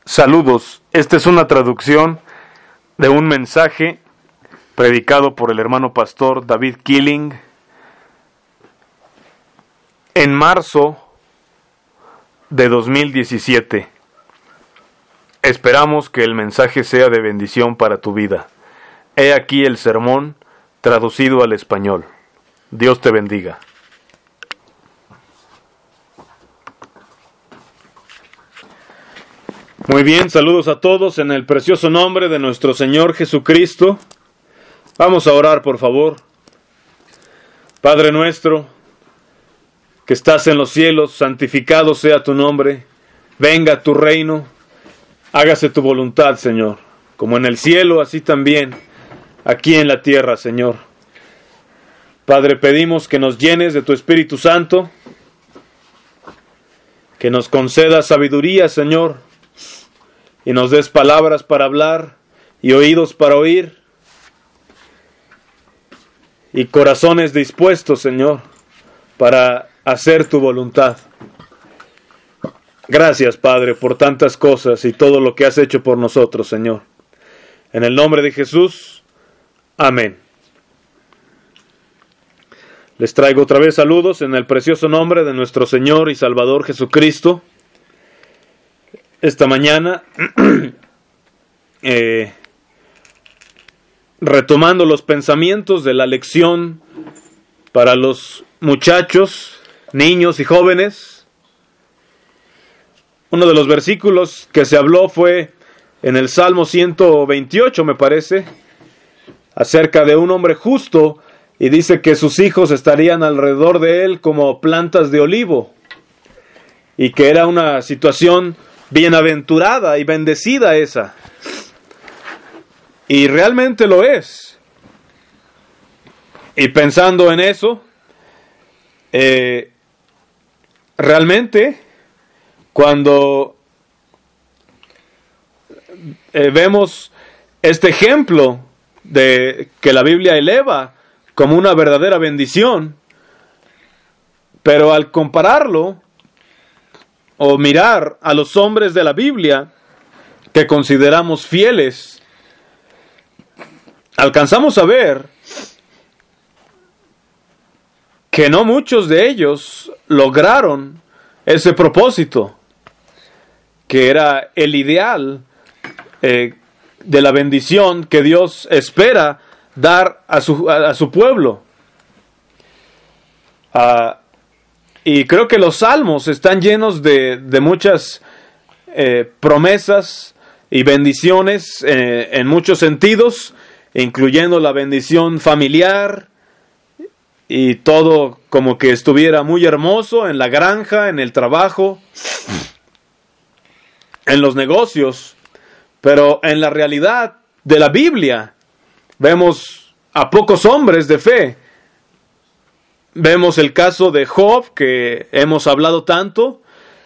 Saludos, esta es una traducción de un mensaje predicado por el hermano pastor David Killing en marzo de 2017. Esperamos que el mensaje sea de bendición para tu vida. He aquí el sermón traducido al español. Dios te bendiga. Muy bien, saludos a todos en el precioso nombre de nuestro Señor Jesucristo. Vamos a orar, por favor. Padre nuestro, que estás en los cielos, santificado sea tu nombre. Venga tu reino, hágase tu voluntad, Señor, como en el cielo, así también aquí en la tierra, Señor. Padre, pedimos que nos llenes de tu Espíritu Santo, que nos concedas sabiduría, Señor, y nos des palabras para hablar y oídos para oír y corazones dispuestos, Señor, para hacer tu voluntad. Gracias, Padre, por tantas cosas y todo lo que has hecho por nosotros, Señor. En el nombre de Jesús, amén. Les traigo otra vez saludos en el precioso nombre de nuestro Señor y Salvador Jesucristo. Esta mañana, retomando los pensamientos de la lección para los muchachos, niños y jóvenes, uno de los versículos que se habló fue en el Salmo 128, me parece, acerca de un hombre justo, y dice que sus hijos estarían alrededor de él como plantas de olivo, y que era una situación bienaventurada y bendecida esa. Y realmente lo es. Y pensando en eso, realmente, cuando vemos este ejemplo de que la Biblia eleva como una verdadera bendición, pero al compararlo o mirar a los hombres de la Biblia que consideramos fieles, alcanzamos a ver que no muchos de ellos lograron ese propósito, que era el ideal de la bendición que Dios espera dar a su pueblo. Y creo que los salmos están llenos de muchas promesas y bendiciones en muchos sentidos, incluyendo la bendición familiar y todo como que estuviera muy hermoso en la granja, en el trabajo, en los negocios. Pero en la realidad de la Biblia vemos a pocos hombres de fe. Vemos el caso de Job, que hemos hablado tanto.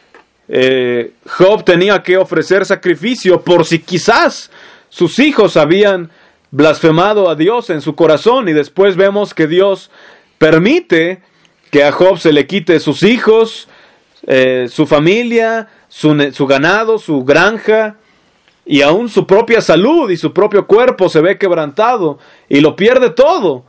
Job tenía que ofrecer sacrificio por si quizás sus hijos habían blasfemado a Dios en su corazón, y después vemos que Dios permite que a Job se le quite sus hijos, su familia, su ganado, su granja, y aún su propia salud y su propio cuerpo se ve quebrantado y lo pierde todo.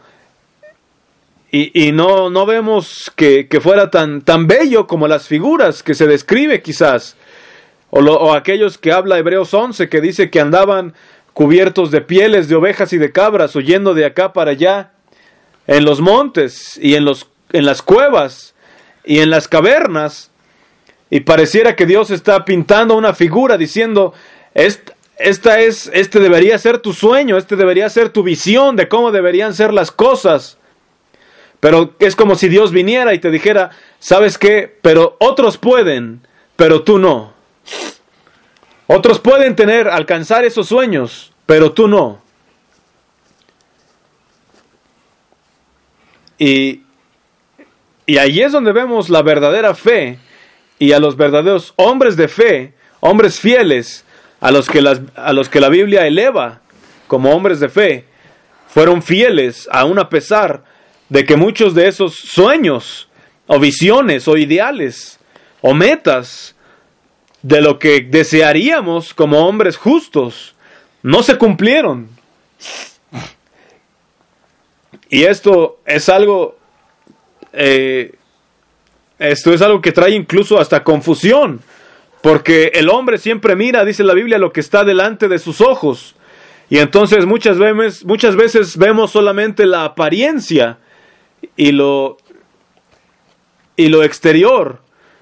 Y no vemos que fuera tan bello como las figuras que se describe quizás. O aquellos que habla Hebreos 11, que dice que andaban cubiertos de pieles de ovejas y de cabras, huyendo de acá para allá, en los montes y en las cuevas y en las cavernas. Y pareciera que Dios está pintando una figura diciendo, este debería ser tu sueño, este debería ser tu visión de cómo deberían ser las cosas. Pero es como si Dios viniera y te dijera, ¿sabes qué? Pero otros pueden, pero tú no. Otros pueden alcanzar esos sueños, pero tú no. Y ahí es donde vemos la verdadera fe y a los verdaderos hombres de fe, hombres fieles, a los que la Biblia eleva como hombres de fe, fueron fieles aún a pesar de que muchos de esos sueños o visiones o ideales o metas de lo que desearíamos como hombres justos, no se cumplieron. Y esto es algo que trae incluso hasta confusión, porque el hombre siempre mira, dice la Biblia, lo que está delante de sus ojos, y entonces muchas veces vemos solamente la apariencia y lo exterior,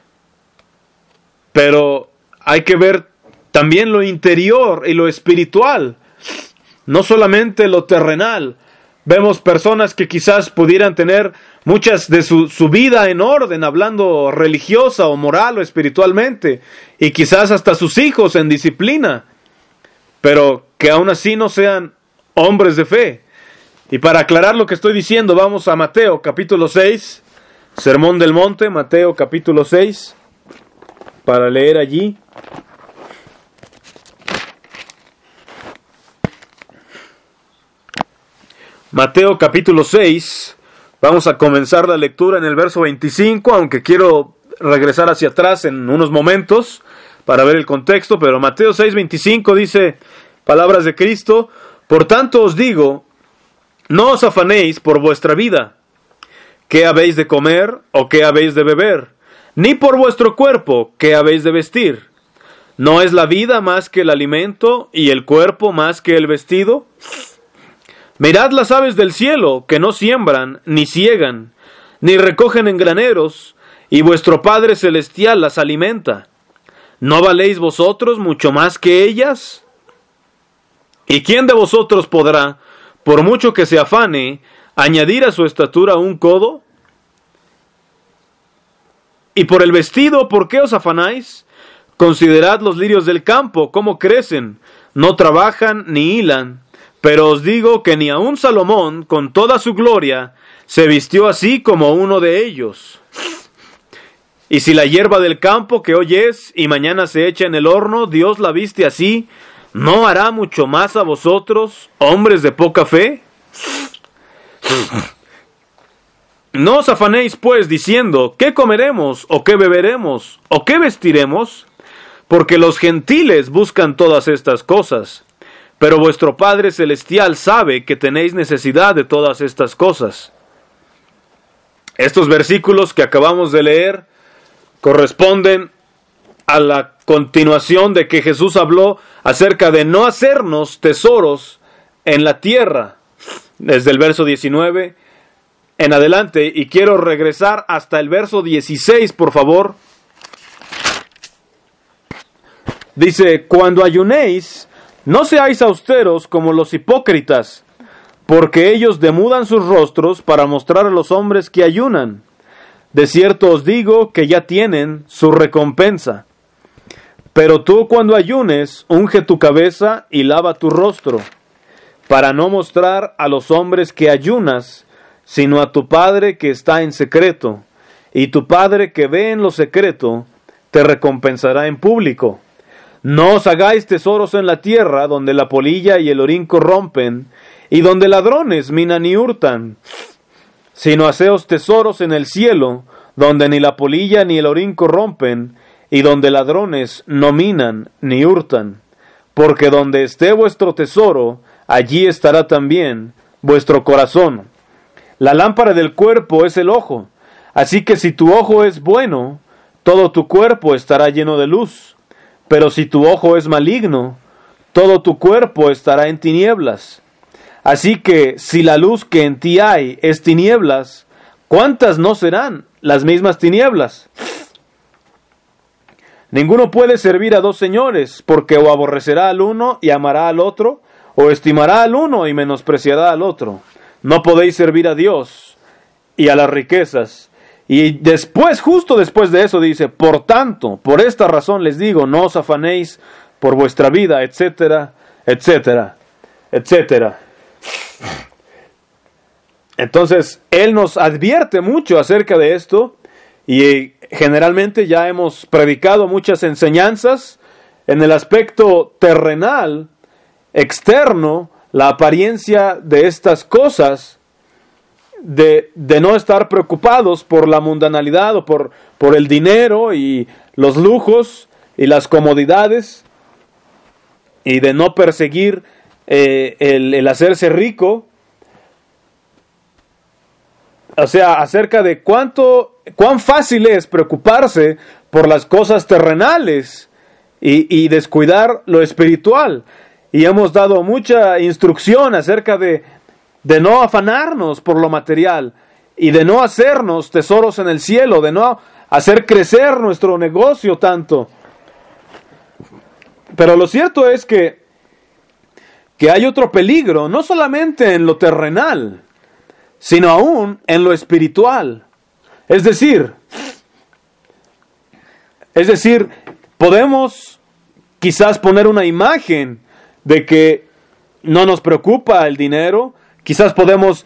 pero hay que ver también lo interior y lo espiritual, no solamente lo terrenal. Vemos personas que quizás pudieran tener muchas de su vida en orden, hablando religiosa o moral o espiritualmente, y quizás hasta sus hijos en disciplina, pero que aún así no sean hombres de fe. Y para aclarar lo que estoy diciendo, vamos a Mateo capítulo 6, Sermón del Monte, Mateo capítulo 6, para leer allí. Mateo capítulo 6, vamos a comenzar la lectura en el verso 25, aunque quiero regresar hacia atrás en unos momentos para ver el contexto, pero Mateo 6, 25 dice, palabras de Cristo: por tanto os digo, no os afanéis por vuestra vida, qué habéis de comer o qué habéis de beber, ni por vuestro cuerpo, qué habéis de vestir. ¿No es la vida más que el alimento y el cuerpo más que el vestido? Mirad las aves del cielo, que no siembran, ni siegan, ni recogen en graneros, y vuestro Padre Celestial las alimenta. ¿No valéis vosotros mucho más que ellas? ¿Y quién de vosotros podrá, por mucho que se afane, añadir a su estatura un codo? Y por el vestido, ¿por qué os afanáis? Considerad los lirios del campo, cómo crecen, no trabajan ni hilan. Pero os digo que ni aun Salomón, con toda su gloria, se vistió así como uno de ellos. Y si la hierba del campo que hoy es y mañana se echa en el horno, Dios la viste así, ¿no hará mucho más a vosotros, hombres de poca fe? No os afanéis pues diciendo, ¿qué comeremos, o qué beberemos, o qué vestiremos? Porque los gentiles buscan todas estas cosas. Pero vuestro Padre Celestial sabe que tenéis necesidad de todas estas cosas. Estos versículos que acabamos de leer corresponden a la continuación de que Jesús habló acerca de no hacernos tesoros en la tierra, desde el verso 19 en adelante, y quiero regresar hasta el verso 16, por favor. Dice, cuando ayunéis, no seáis austeros como los hipócritas, porque ellos demudan sus rostros para mostrar a los hombres que ayunan. De cierto os digo que ya tienen su recompensa. Pero tú cuando ayunes, unge tu cabeza y lava tu rostro, para no mostrar a los hombres que ayunas, sino a tu Padre que está en secreto, y tu Padre que ve en lo secreto, te recompensará en público. No os hagáis tesoros en la tierra, donde la polilla y el orín corrompen, y donde ladrones minan y hurtan, sino haceos tesoros en el cielo, donde ni la polilla ni el orín corrompen, y donde ladrones no minan ni hurtan. Porque donde esté vuestro tesoro, allí estará también vuestro corazón. La lámpara del cuerpo es el ojo, así que si tu ojo es bueno, todo tu cuerpo estará lleno de luz. Pero si tu ojo es maligno, todo tu cuerpo estará en tinieblas. Así que si la luz que en ti hay es tinieblas, ¿cuántas no serán las mismas tinieblas? Ninguno puede servir a dos señores, porque o aborrecerá al uno y amará al otro, o estimará al uno y menospreciará al otro. No podéis servir a Dios y a las riquezas. Y después, justo después de eso dice, por tanto, por esta razón les digo, no os afanéis por vuestra vida, etcétera, etcétera, etcétera. Entonces, Él nos advierte mucho acerca de esto, y generalmente ya hemos predicado muchas enseñanzas en el aspecto terrenal, externo, la apariencia de estas cosas, de no estar preocupados por la mundanalidad o por el dinero y los lujos y las comodidades y de no perseguir el hacerse rico. O sea, acerca de cuán fácil es preocuparse por las cosas terrenales y descuidar lo espiritual. Y hemos dado mucha instrucción acerca de no afanarnos por lo material y de no hacernos tesoros en el cielo, de no hacer crecer nuestro negocio tanto. Pero lo cierto es que hay otro peligro, no solamente en lo terrenal, sino aún en lo espiritual. Es decir, podemos quizás poner una imagen de que no nos preocupa el dinero, quizás podemos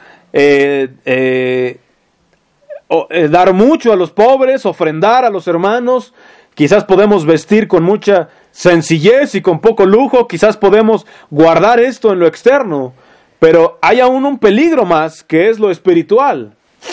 dar mucho a los pobres, ofrendar a los hermanos, quizás podemos vestir con mucha sencillez y con poco lujo, quizás podemos guardar esto en lo externo, pero hay aún un peligro más, que es lo espiritual.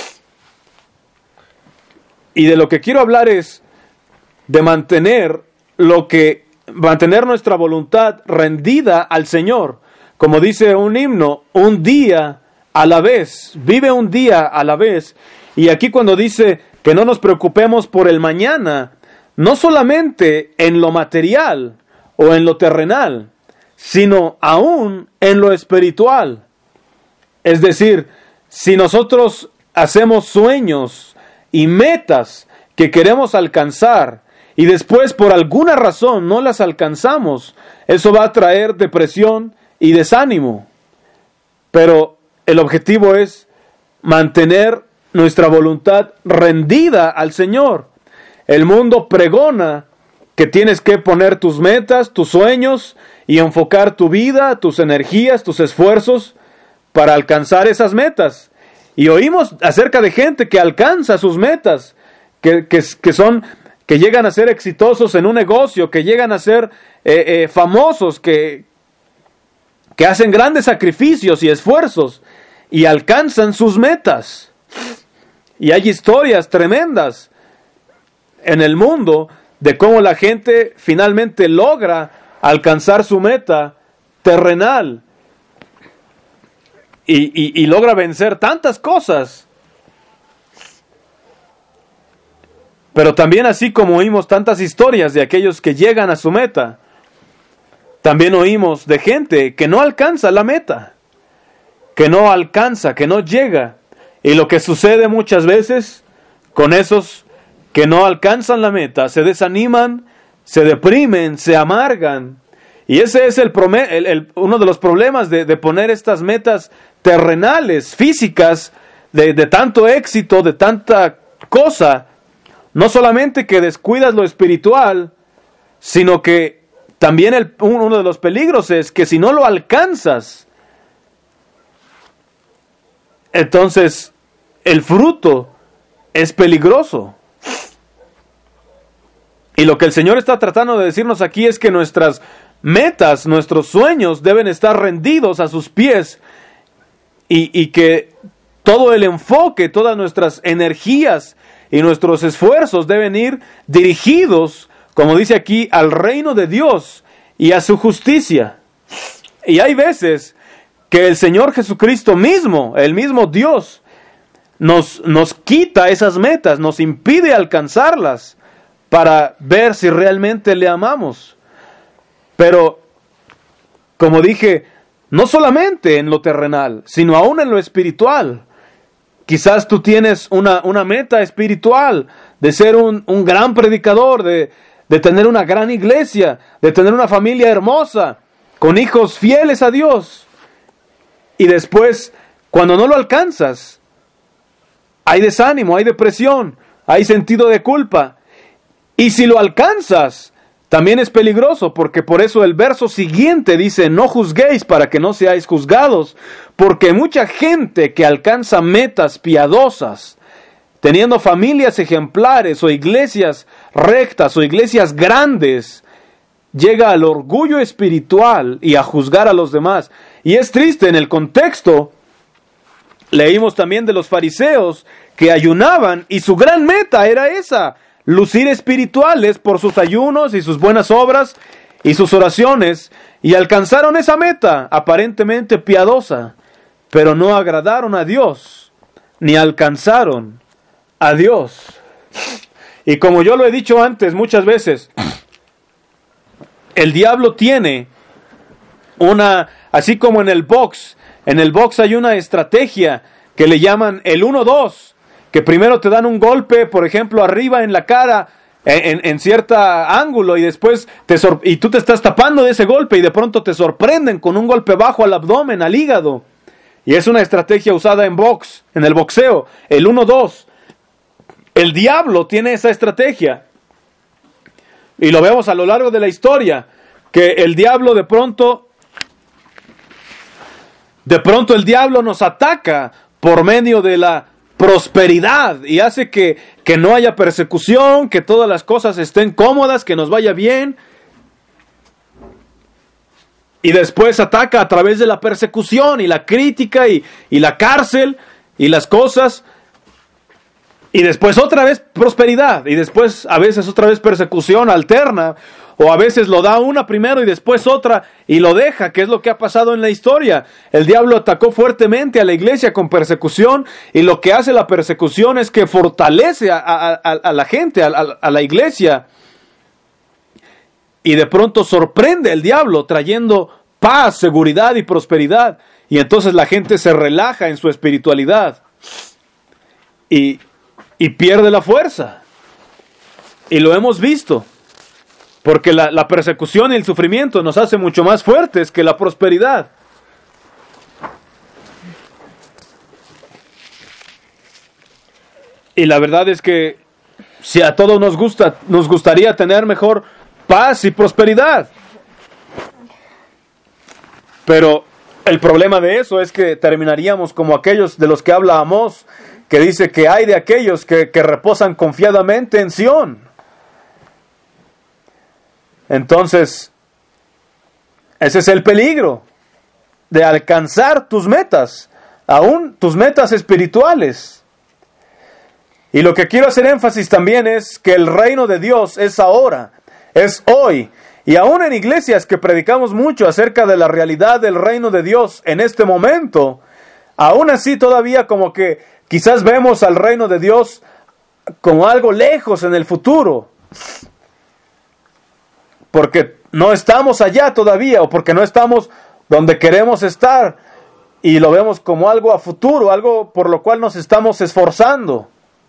Y de lo que quiero hablar es de mantener nuestra voluntad rendida al Señor. Como dice un himno, un día a la vez, vive un día a la vez. Y aquí cuando dice que no nos preocupemos por el mañana, no solamente en lo material o en lo terrenal, sino aún en lo espiritual. Es decir, si nosotros hacemos sueños y metas que queremos alcanzar y después por alguna razón no las alcanzamos, eso va a traer depresión y desánimo. Pero el objetivo es mantener nuestra voluntad rendida al Señor. El mundo pregona que tienes que poner tus metas, tus sueños y enfocar tu vida, tus energías, tus esfuerzos para alcanzar esas metas. Y oímos acerca de gente que alcanza sus metas, que llegan a ser exitosos en un negocio, que llegan a ser famosos, que hacen grandes sacrificios y esfuerzos y alcanzan sus metas. Y hay historias tremendas en el mundo de cómo la gente finalmente logra alcanzar su meta terrenal y logra vencer tantas cosas. Pero también, así como oímos tantas historias de aquellos que llegan a su meta, también oímos de gente que no alcanza la meta, que no alcanza, que no llega. Y lo que sucede muchas veces con esos que no alcanzan la meta, se desaniman, se deprimen, se amargan. Y ese es uno de los problemas de poner estas metas terrenales, físicas, de tanto éxito, de tanta cosa. No solamente que descuidas lo espiritual, sino que también uno de los peligros es que si no lo alcanzas, entonces el fruto es peligroso. Y lo que el Señor está tratando de decirnos aquí es que nuestras metas, nuestros sueños deben estar rendidos a sus pies y que todo el enfoque, todas nuestras energías y nuestros esfuerzos deben ir dirigidos, como dice aquí, al reino de Dios y a su justicia. Y hay veces que el Señor Jesucristo mismo, el mismo Dios, nos quita esas metas, nos impide alcanzarlas para ver si realmente le amamos. Pero, como dije, no solamente en lo terrenal, sino aún en lo espiritual. Quizás tú tienes una meta espiritual de ser un gran predicador, de tener una gran iglesia, de tener una familia hermosa, con hijos fieles a Dios. Y después, cuando no lo alcanzas, hay desánimo, hay depresión, hay sentido de culpa. Y si lo alcanzas, también es peligroso, porque por eso el verso siguiente dice: no juzguéis para que no seáis juzgados, porque mucha gente que alcanza metas piadosas, teniendo familias ejemplares o iglesias rectas o iglesias grandes, llega al orgullo espiritual y a juzgar a los demás. Y es triste, en el contexto leímos también de los fariseos que ayunaban y su gran meta era esa, lucir espirituales por sus ayunos y sus buenas obras y sus oraciones, y alcanzaron esa meta aparentemente piadosa, pero no agradaron a Dios, ni alcanzaron a Dios. Y como yo lo he dicho antes muchas veces, el diablo tiene así como en el box hay una estrategia que le llaman el 1-2, que primero te dan un golpe, por ejemplo, arriba en la cara, en cierto ángulo, y después y tú te estás tapando de ese golpe, y de pronto te sorprenden con un golpe bajo al abdomen, al hígado. Y es una estrategia usada en el boxeo, el 1-2. El diablo tiene esa estrategia. Y lo vemos a lo largo de la historia, que el diablo de pronto el diablo nos ataca por medio de la prosperidad y hace que no haya persecución, que todas las cosas estén cómodas, que nos vaya bien. Y después ataca a través de la persecución y la crítica y la cárcel y las cosas. Y después otra vez prosperidad, y después a veces otra vez persecución alterna, o a veces lo da una primero y después otra, y lo deja, que es lo que ha pasado en la historia. El diablo atacó fuertemente a la iglesia con persecución, y lo que hace la persecución es que fortalece a la gente, a la iglesia, y de pronto sorprende el diablo trayendo paz, seguridad y prosperidad, y entonces la gente se relaja en su espiritualidad, y pierde la fuerza. Y lo hemos visto, porque la persecución y el sufrimiento nos hace mucho más fuertes que la prosperidad. Y la verdad es que si a todos nos gustaría tener mejor paz y prosperidad. Pero el problema de eso es que terminaríamos como aquellos de los que habla Amós, que dice que hay de aquellos que reposan confiadamente en Sión. Entonces, ese es el peligro de alcanzar tus metas, aún tus metas espirituales. Y lo que quiero hacer énfasis también es que el reino de Dios es ahora, es hoy. Y aún en iglesias que predicamos mucho acerca de la realidad del reino de Dios en este momento, aún así todavía como que quizás vemos al reino de Dios como algo lejos en el futuro, porque no estamos allá todavía, o porque no estamos donde queremos estar, y lo vemos como algo a futuro, algo por lo cual nos estamos esforzando.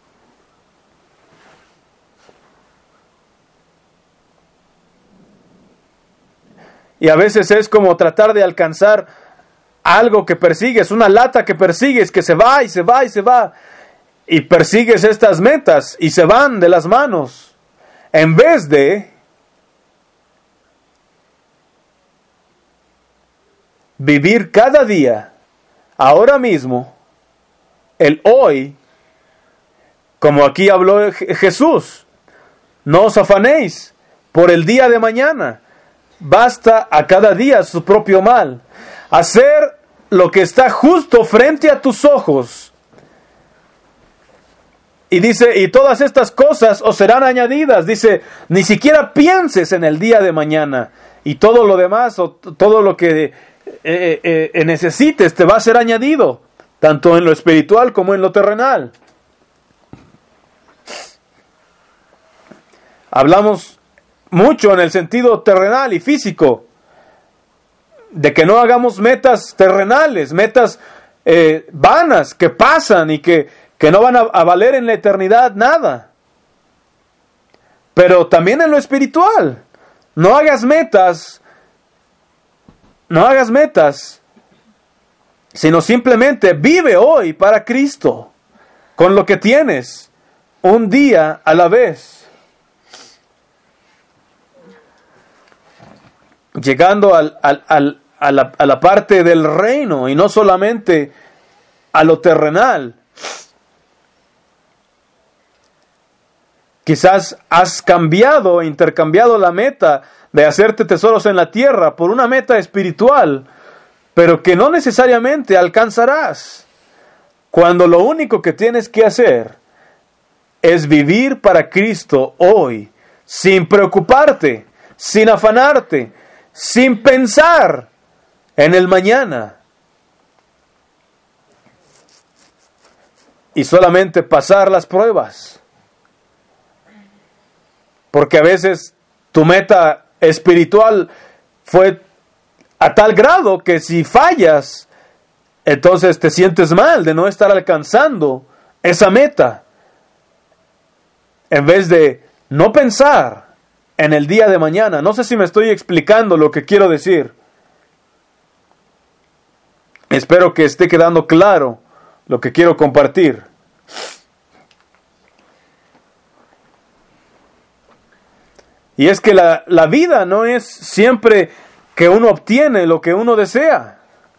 Y a veces es como tratar de alcanzar algo que persigues, una lata que persigues, que se va y se va y se va. Y persigues estas metas y se van de las manos. En vez de vivir cada día, ahora mismo, el hoy, como aquí habló Jesús. No os afanéis por el día de mañana. Basta a cada día su propio mal. Hacer lo que está justo frente a tus ojos. Y dice, y todas estas cosas os serán añadidas. Dice, ni siquiera pienses en el día de mañana. Y todo lo demás, o todo lo que necesites, te va a ser añadido. Tanto en lo espiritual como en lo terrenal. Hablamos mucho en el sentido terrenal y físico. De que no hagamos metas terrenales, metas vanas, que pasan y que no van a valer en la eternidad nada. Pero también en lo espiritual. No hagas metas, sino simplemente vive hoy para Cristo, con lo que tienes, un día a la vez. Llegando a la parte del reino y no solamente a lo terrenal. Quizás has intercambiado la meta de hacerte tesoros en la tierra por una meta espiritual, pero que no necesariamente alcanzarás, cuando lo único que tienes que hacer es vivir para Cristo hoy, sin preocuparte, sin afanarte, sin pensar en el mañana. Y solamente pasar las pruebas. Porque a veces tu meta espiritual fue a tal grado que si fallas, entonces te sientes mal de no estar alcanzando esa meta. En vez de no pensar en el día de mañana. No sé si me estoy explicando lo que quiero decir. Espero que esté quedando claro lo que quiero compartir. Y es que la vida no es siempre que uno obtiene lo que uno desea.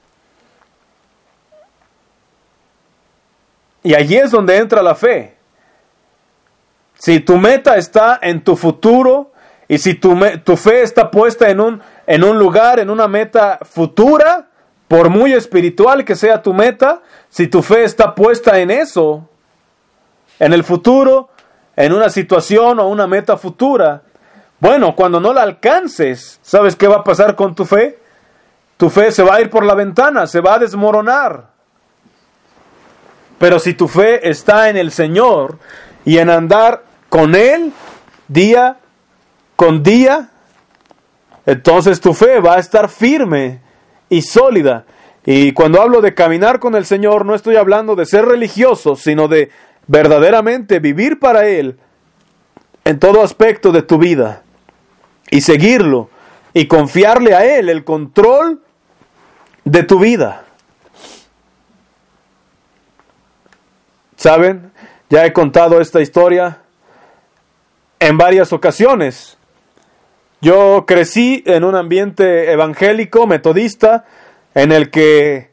Y allí es donde entra la fe. Si tu meta está en tu futuro y si tu fe está puesta en un lugar, en una meta futura, por muy espiritual que sea tu meta, si tu fe está puesta en eso, en el futuro, en una situación o una meta futura, bueno, cuando no la alcances, ¿sabes qué va a pasar con tu fe? Tu fe se va a ir por la ventana, se va a desmoronar. Pero si tu fe está en el Señor y en andar con Él día con día, entonces tu fe va a estar firme y sólida. Y cuando hablo de caminar con el Señor, no estoy hablando de ser religioso, sino de verdaderamente vivir para Él en todo aspecto de tu vida. Y seguirlo y confiarle a Él el control de tu vida. ¿Saben? Ya he contado esta historia en varias ocasiones. Yo crecí en un ambiente evangélico, metodista, en el que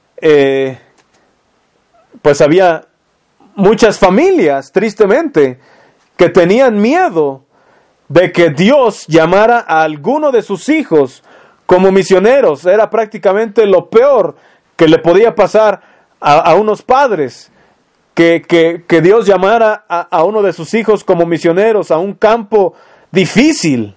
pues había muchas familias, tristemente, que tenían miedo de que Dios llamara a alguno de sus hijos como misioneros. Era prácticamente lo peor que le podía pasar a unos padres. Que Dios llamara a uno de sus hijos como misioneros a un campo difícil.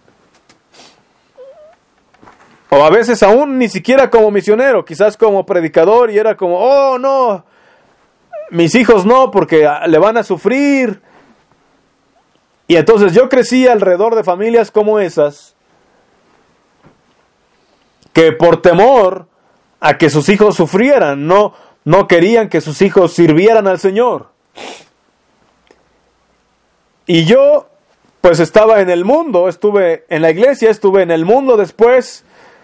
O a veces aún ni siquiera como misionero, quizás como predicador, y era como, oh no, mis hijos no, porque le van a sufrir. Y entonces yo crecí alrededor de familias como esas, que por temor a que sus hijos sufrieran, no querían que sus hijos sirvieran al Señor. Y yo, pues estaba en el mundo, estuve en la iglesia, estuve en el mundo después.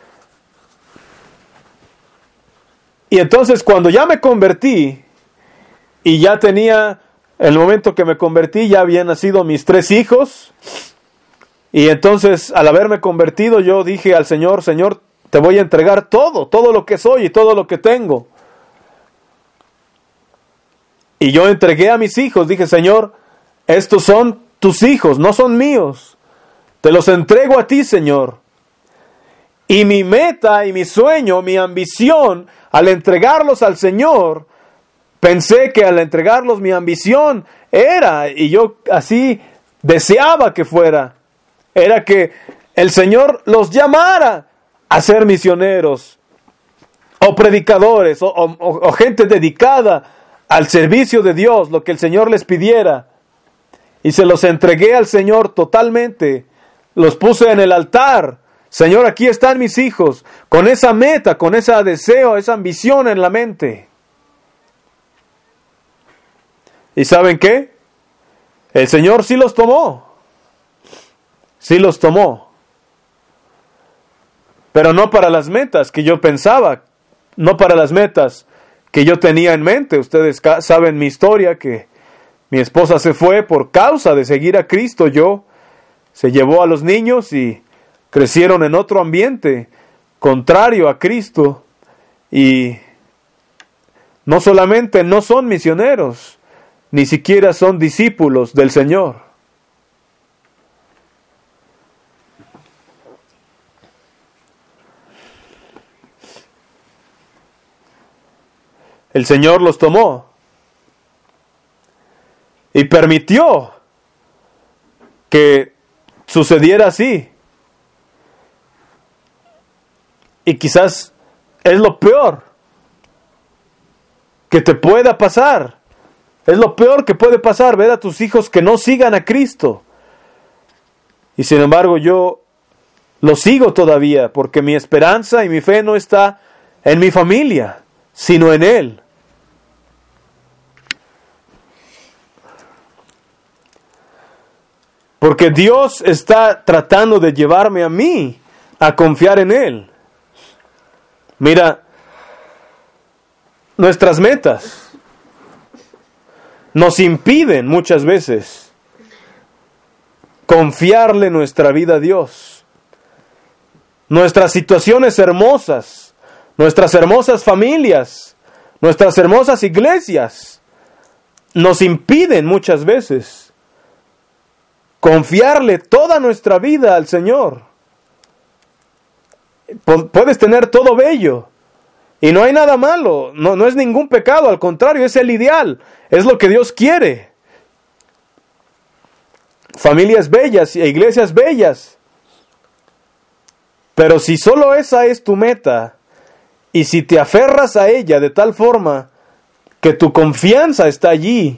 Y entonces cuando ya me convertí, y ya tenía, el momento que me convertí, ya habían nacido mis 3 hijos. Y entonces, al haberme convertido, yo dije al Señor, Señor, te voy a entregar todo lo que soy y todo lo que tengo. Y yo entregué a mis hijos, dije, Señor, estos son tus hijos, no son míos. Te los entrego a ti, Señor. Y mi meta y mi sueño, mi ambición, al entregarlos al Señor, pensé que al entregarlos mi ambición era, y yo así deseaba que fuera, era que el Señor los llamara a ser misioneros, o predicadores, o gente dedicada al servicio de Dios, lo que el Señor les pidiera. Y se los entregué al Señor totalmente, los puse en el altar. Señor, aquí están mis hijos, con esa meta, con ese deseo, esa ambición en la mente. ¿Y saben qué? El Señor sí los tomó. Sí los tomó. Pero no para las metas que yo pensaba, no para las metas que yo tenía en mente. Ustedes saben mi historia, que mi esposa se fue por causa de seguir a Cristo. Se llevó a los niños y crecieron en otro ambiente contrario a Cristo. Y no solamente no son misioneros, ni siquiera son discípulos del Señor. El Señor los tomó. y permitió que sucediera así. Y quizás es lo peor que te pueda pasar. Es lo peor que puede pasar, ver a tus hijos que no sigan a Cristo. Y sin embargo yo lo sigo todavía, porque mi esperanza y mi fe no está en mi familia, sino en Él. Porque Dios está tratando de llevarme a mí a confiar en Él. Mira, nuestras metas nos impiden muchas veces confiarle nuestra vida a Dios. Nuestras situaciones hermosas, nuestras hermosas familias, nuestras hermosas iglesias, nos impiden muchas veces confiarle toda nuestra vida al Señor. Puedes tener todo bello y no hay nada malo, no es ningún pecado, al contrario, es el ideal, es lo que Dios quiere. Familias bellas e iglesias bellas. Pero si solo esa es tu meta, y si te aferras a ella de tal forma que tu confianza está allí,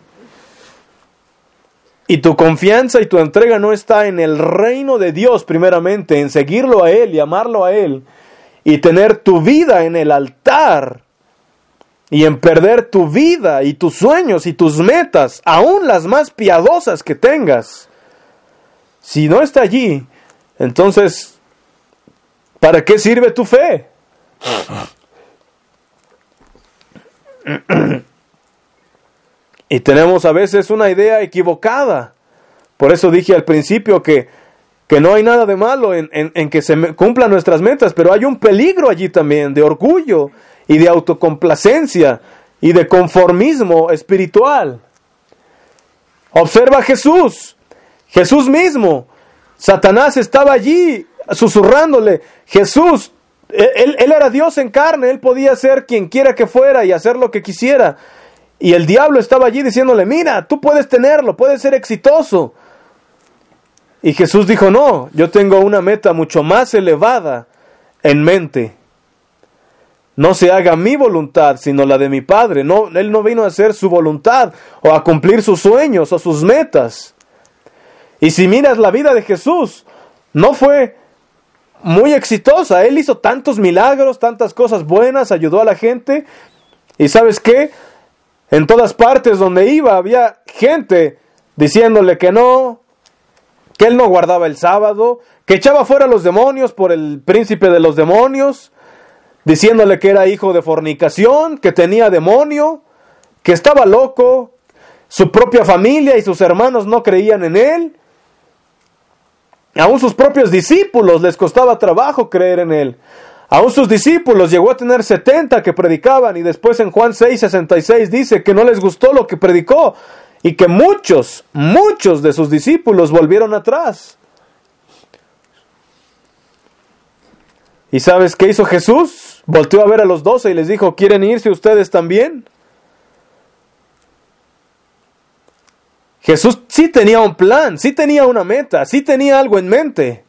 y tu confianza y tu entrega no está en el reino de Dios primeramente, en seguirlo a Él y amarlo a Él, y tener tu vida en el altar, y en perder tu vida y tus sueños y tus metas, aún las más piadosas que tengas, si no está allí, entonces, ¿para qué sirve tu fe? Y tenemos a veces una idea equivocada. Por eso dije al principio que no hay nada de malo en que se cumplan nuestras metas, pero hay un peligro allí también de orgullo y de autocomplacencia y de conformismo espiritual. Observa a Jesús. Jesús mismo. Satanás estaba allí susurrándole. Jesús, él era Dios en carne. Él podía ser quien quiera que fuera y hacer lo que quisiera. Y el diablo estaba allí diciéndole, mira, tú puedes tenerlo, puedes ser exitoso. Y Jesús dijo, no, yo tengo una meta mucho más elevada en mente. No se haga mi voluntad, sino la de mi Padre. No, Él no vino a hacer su voluntad o a cumplir sus sueños o sus metas. Y si miras la vida de Jesús, no fue muy exitosa. Él hizo tantos milagros, tantas cosas buenas, ayudó a la gente. ¿Y sabes qué? En todas partes donde iba había gente diciéndole que no, que él no guardaba el sábado, que echaba fuera a los demonios por el príncipe de los demonios, diciéndole que era hijo de fornicación, que tenía demonio, que estaba loco. Su propia familia y sus hermanos no creían en él. Aún sus propios discípulos les costaba trabajo creer en él. Aún sus discípulos, llegó a tener 70 que predicaban, y después en Juan 6:66 dice que no les gustó lo que predicó y que muchos de sus discípulos volvieron atrás. ¿Y sabes qué hizo Jesús? Volteó a ver a los 12 y les dijo, ¿quieren irse ustedes también? Jesús sí tenía un plan, sí tenía una meta, sí tenía algo en mente.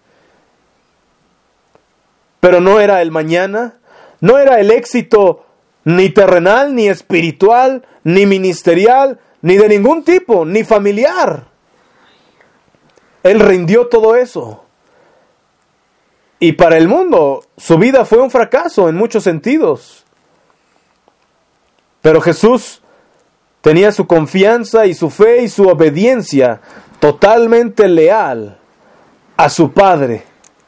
Pero no era el mañana, no era el éxito ni terrenal, ni espiritual, ni ministerial, ni de ningún tipo, ni familiar. Él rindió todo eso. Y para el mundo, su vida fue un fracaso en muchos sentidos. Pero Jesús tenía su confianza y su fe y su obediencia totalmente leal a su Padre.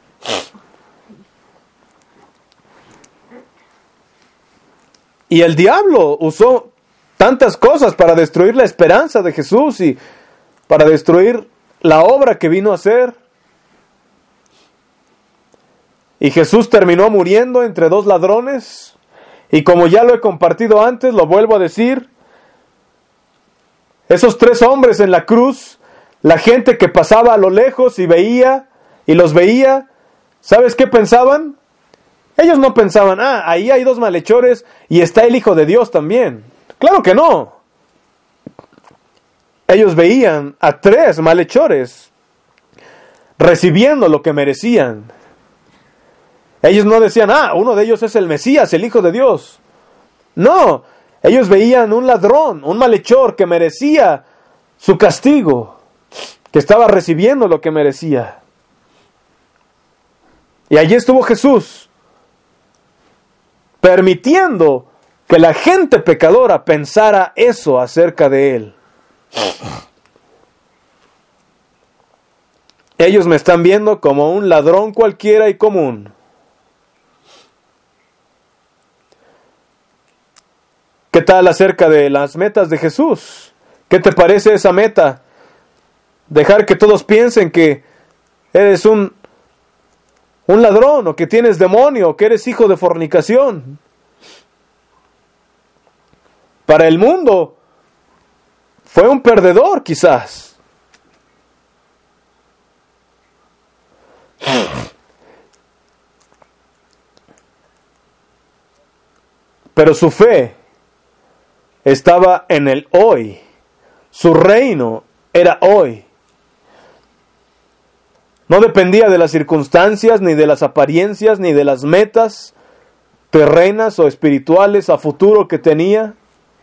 Y el diablo usó tantas cosas para destruir la esperanza de Jesús y para destruir la obra que vino a hacer. Y Jesús terminó muriendo entre dos ladrones. Y como ya lo he compartido antes, lo vuelvo a decir. Esos 3 hombres en la cruz, la gente que pasaba a lo lejos y los veía, ¿sabes qué pensaban? Ellos no pensaban, ahí hay 2 malhechores y está el Hijo de Dios también. Claro que no. ellos veían a 3 malhechores recibiendo lo que merecían. Ellos no decían, uno de ellos es el Mesías, el Hijo de Dios. No, ellos veían un ladrón, un malhechor que merecía su castigo, que estaba recibiendo lo que merecía. Y allí estuvo Jesús, permitiendo que la gente pecadora pensara eso acerca de Él. Ellos me están viendo como un ladrón cualquiera y común. ¿Qué tal acerca de las metas de Jesús? ¿Qué te parece esa meta? Dejar que todos piensen que eres un ladrón, o que tienes demonio, o que eres hijo de fornicación. Para el mundo fue un perdedor, quizás. Pero su fe estaba en el hoy. Su reino era hoy. No dependía de las circunstancias, ni de las apariencias, ni de las metas terrenas o espirituales a futuro que tenía.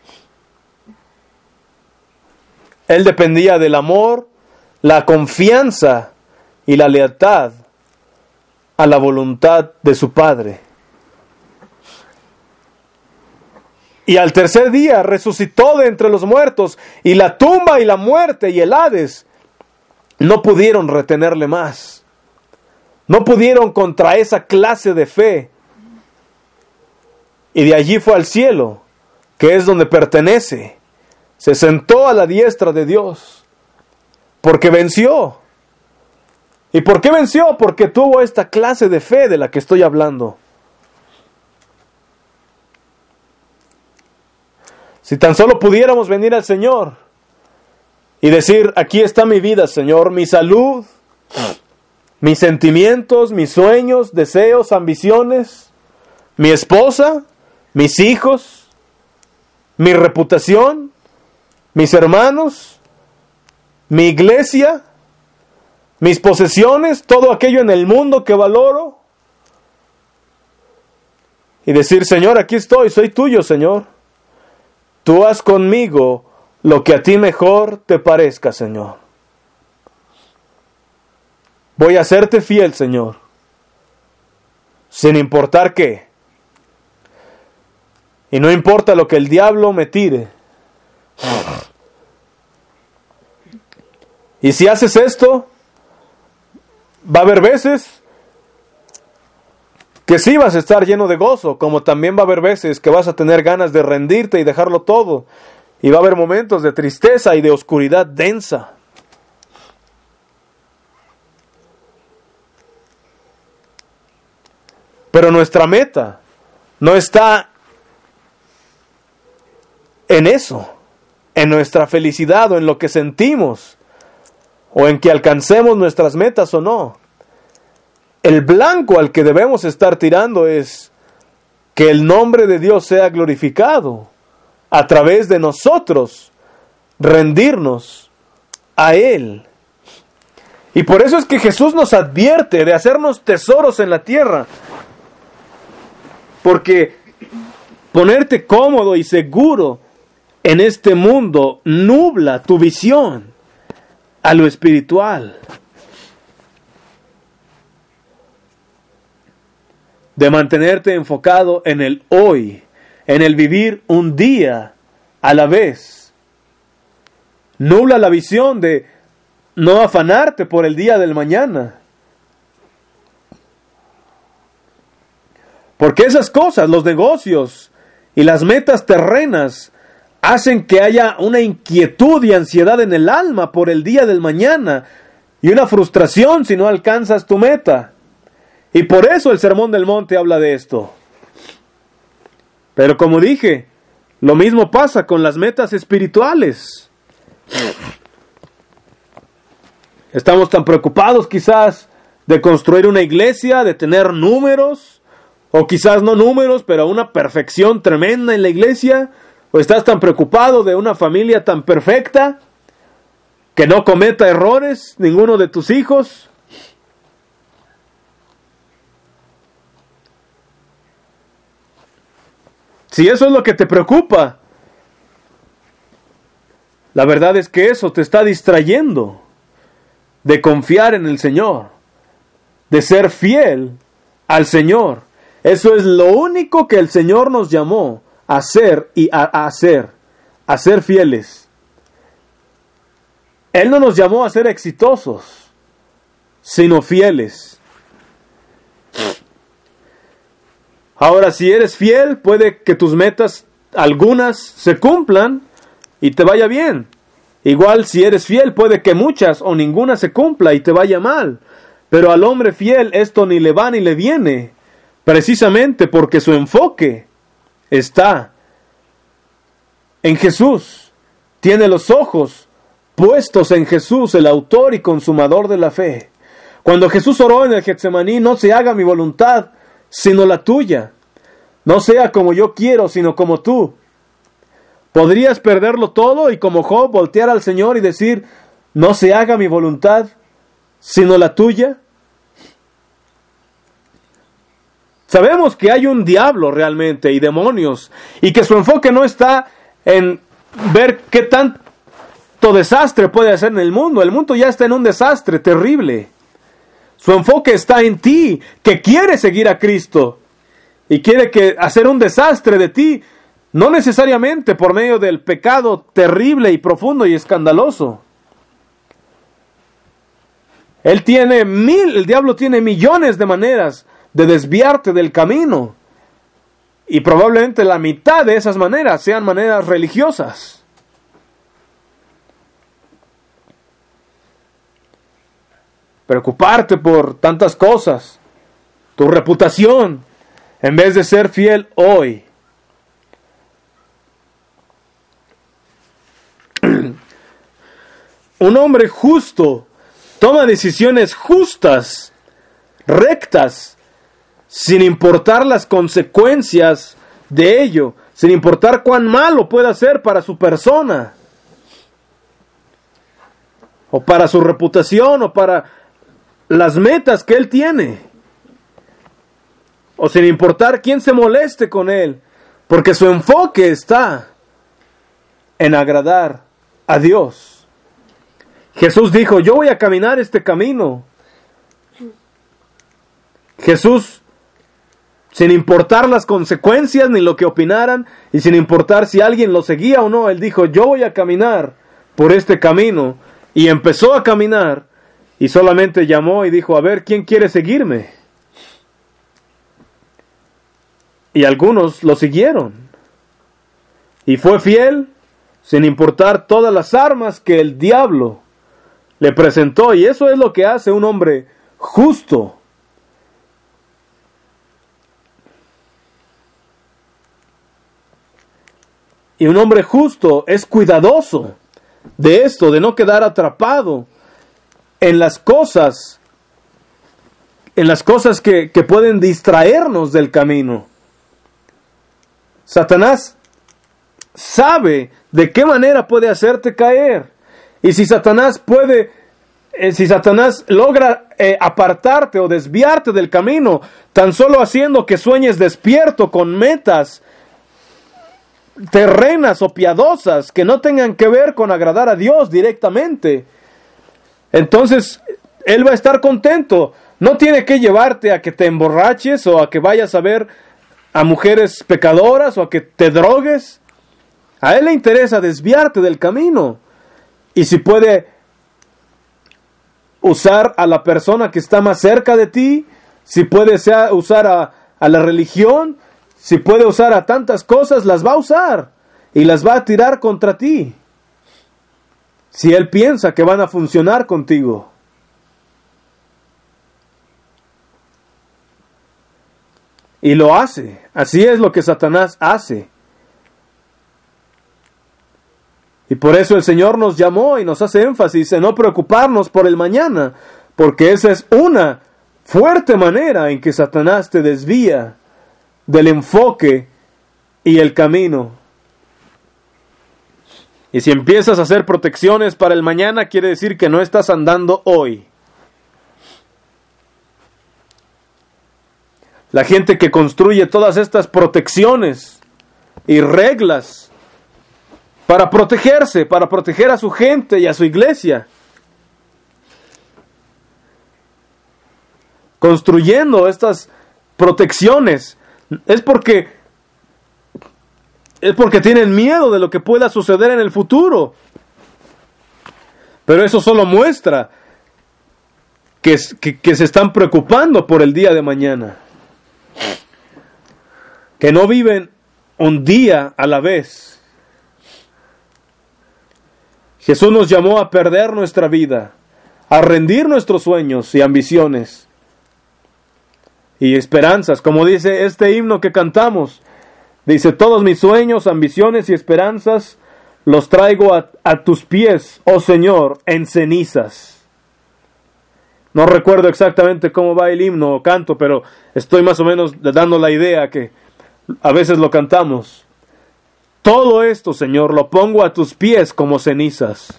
Él dependía del amor, la confianza y la lealtad a la voluntad de su Padre. Y al tercer día resucitó de entre los muertos, y la tumba y la muerte y el Hades no pudieron retenerle más. No pudieron contra esa clase de fe. Y de allí fue al cielo, que es donde pertenece. Se sentó a la diestra de Dios, porque venció. ¿Y por qué venció? Porque tuvo esta clase de fe de la que estoy hablando. Si tan solo pudiéramos venir al Señor y decir, aquí está mi vida, Señor, mi salud, mis sentimientos, mis sueños, deseos, ambiciones, mi esposa, mis hijos, mi reputación, mis hermanos, mi iglesia, mis posesiones, todo aquello en el mundo que valoro. Y decir, Señor, aquí estoy, soy tuyo, Señor. Tú haz conmigo lo que a ti mejor te parezca, Señor. Voy a serte fiel, Señor, sin importar qué. Y no importa lo que el diablo me tire. Y si haces esto, va a haber veces que sí vas a estar lleno de gozo, como también va a haber veces que vas a tener ganas de rendirte y dejarlo todo. Y va a haber momentos de tristeza y de oscuridad densa. Pero nuestra meta no está en eso, en nuestra felicidad o en lo que sentimos, o en que alcancemos nuestras metas o no. El blanco al que debemos estar tirando es que el nombre de Dios sea glorificado a través de nosotros, rendirnos a Él. Y por eso es que Jesús nos advierte de hacernos tesoros en la tierra, porque ponerte cómodo y seguro en este mundo nubla tu visión a lo espiritual. De mantenerte enfocado en el hoy, en el vivir un día a la vez. Nubla la visión de no afanarte por el día del mañana. Porque esas cosas, los negocios y las metas terrenas, hacen que haya una inquietud y ansiedad en el alma por el día del mañana y una frustración si no alcanzas tu meta. Y por eso el Sermón del Monte habla de esto. Pero como dije, lo mismo pasa con las metas espirituales. Estamos tan preocupados quizás de construir una iglesia, de tener números, o quizás no números, pero una perfección tremenda en la iglesia. O estás tan preocupado de una familia tan perfecta, que no cometa errores ninguno de tus hijos. Si eso es lo que te preocupa, la verdad es que eso te está distrayendo de confiar en el Señor, de ser fiel al Señor. Eso es lo único que el Señor nos llamó a hacer y a ser fieles. Él no nos llamó a ser exitosos, sino fieles. Ahora, si eres fiel, puede que tus metas, algunas, se cumplan y te vaya bien. Igual, si eres fiel, puede que muchas o ninguna se cumpla y te vaya mal. Pero al hombre fiel esto ni le va ni le viene, precisamente porque su enfoque está en Jesús. Tiene los ojos puestos en Jesús, el autor y consumador de la fe. Cuando Jesús oró en el Getsemaní, no se haga mi voluntad, sino la tuya. No sea como yo quiero, sino como tú. ¿Podrías perderlo todo y como Job voltear al Señor y decir, no se haga mi voluntad, sino la tuya? Sabemos que hay un diablo realmente y demonios, y que su enfoque no está en ver qué tanto desastre puede hacer en el mundo. El mundo ya está en un desastre terrible. Su enfoque está en ti, que quiere seguir a Cristo y quiere hacer un desastre de ti, no necesariamente por medio del pecado terrible y profundo y escandaloso. El diablo tiene millones de maneras de desviarte del camino, y probablemente la mitad de esas maneras sean maneras religiosas. Preocuparte por tantas cosas, tu reputación, en vez de ser fiel hoy. Un hombre justo toma decisiones justas, rectas, sin importar las consecuencias de ello, sin importar cuán malo pueda ser para su persona, o para su reputación, o para las metas que él tiene, o sin importar quién se moleste con él, porque su enfoque está en agradar a Dios. Jesús dijo, yo voy a caminar este camino. Jesús, sin importar las consecuencias ni lo que opinaran, y sin importar si alguien lo seguía o no, él dijo, yo voy a caminar por este camino, y empezó a caminar, y solamente llamó y dijo, a ver, ¿quién quiere seguirme? Y algunos lo siguieron. Y fue fiel, sin importar todas las armas que el diablo le presentó. Y eso es lo que hace un hombre justo. Y un hombre justo es cuidadoso de esto, de no quedar atrapado en las cosas que pueden distraernos del camino. Satanás sabe de qué manera puede hacerte caer. Y si Satanás logra apartarte o desviarte del camino, tan solo haciendo que sueñes despierto con metas terrenas o piadosas que no tengan que ver con agradar a Dios directamente, entonces él va a estar contento. No tiene que llevarte a que te emborraches o a que vayas a ver a mujeres pecadoras o a que te drogues. A él le interesa desviarte del camino. Y si puede usar a la persona que está más cerca de ti, si puede usar a la religión, si puede usar a tantas cosas, las va a usar y las va a tirar contra ti, si él piensa que van a funcionar contigo. Y lo hace. Así es lo que Satanás hace. Y por eso el Señor nos llamó y nos hace énfasis en no preocuparnos por el mañana, porque esa es una fuerte manera en que Satanás te desvía del enfoque y el camino. Y si empiezas a hacer protecciones para el mañana, quiere decir que no estás andando hoy. La gente que construye todas estas protecciones y reglas para protegerse, para proteger a su gente y a su iglesia, construyendo estas protecciones, es porque tienen miedo de lo que pueda suceder en el futuro. Pero eso solo muestra que se están preocupando por el día de mañana. Que no viven un día a la vez. Jesús nos llamó a perder nuestra vida, a rendir nuestros sueños y ambiciones y esperanzas, como dice este himno que cantamos. Dice: todos mis sueños, ambiciones y esperanzas los traigo a tus pies, oh Señor, en cenizas. No recuerdo exactamente cómo va el himno o canto, pero estoy más o menos dando la idea que a veces lo cantamos. Todo esto, Señor, lo pongo a tus pies como cenizas.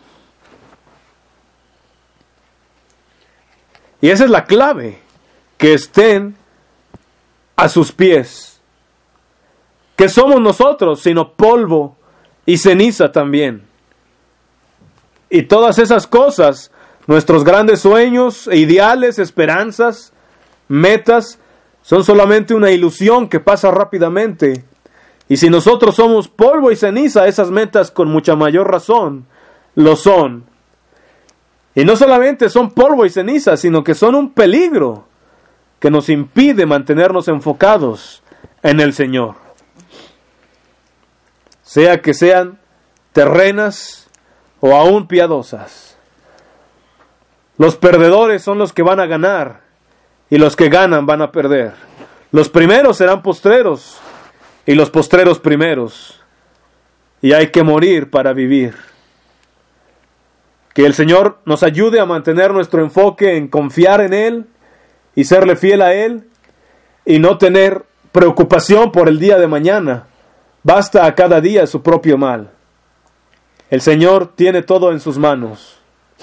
Y esa es la clave, que estén a sus pies. ¿Qué somos nosotros sino polvo y ceniza también? Y todas esas cosas, nuestros grandes sueños, ideales, esperanzas, metas, son solamente una ilusión que pasa rápidamente. Y si nosotros somos polvo y ceniza, esas metas con mucha mayor razón lo son. Y no solamente son polvo y ceniza, sino que son un peligro que nos impide mantenernos enfocados en el Señor. Sea que sean terrenas o aún piadosas. Los perdedores son los que van a ganar y los que ganan van a perder. Los primeros serán postreros y los postreros primeros. Y hay que morir para vivir. Que el Señor nos ayude a mantener nuestro enfoque en confiar en Él y serle fiel a Él y no tener preocupación por el día de mañana. Basta a cada día su propio mal. El Señor tiene todo en sus manos.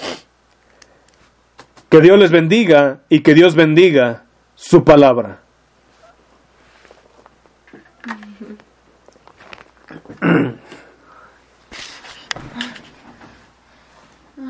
Que Dios les bendiga y que Dios bendiga su palabra.